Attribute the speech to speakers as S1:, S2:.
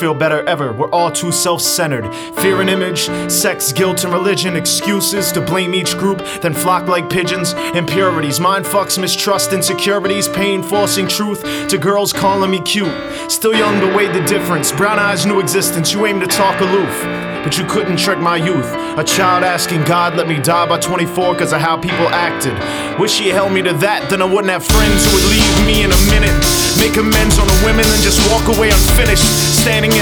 S1: feel better ever. We're all too self-centered. Fear and image, sex, guilt, and religion. Excuses to blame each group, then flock like pigeons. Impurities, mind fucks, mistrust, insecurities. Pain, forcing truth to girls calling me cute. Still young to weigh the difference. Brown eyes, new existence. You aim to talk aloof, but you couldn't trick my youth. A child asking God let me die by 24 cause of how people acted. Wish he held me to that, then I wouldn't have friends who would leave me in a minute. Make amends on the women and just walk away unfinished. Standing in